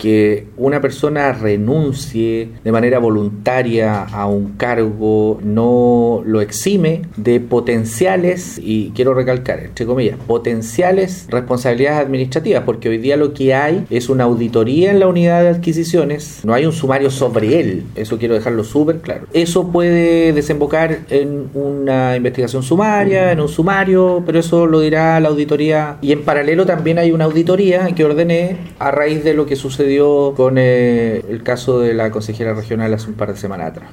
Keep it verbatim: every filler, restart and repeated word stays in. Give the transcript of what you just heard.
que una persona renuncie de manera voluntaria a un cargo no lo exime de potenciales, y quiero recalcar, entre comillas, potenciales responsabilidades administrativas, porque hoy día lo que hay es una auditoría en la unidad de adquisiciones, no hay un sumario sobre él, eso quiero dejarlo súper claro. Eso puede desembocar en una investigación sumaria, en un sumario, pero eso lo dirá la auditoría, y en paralelo también hay una auditoría que ordené a raíz de lo que sucedió con eh, el caso de la consejera regional hace un par de semanas atrás.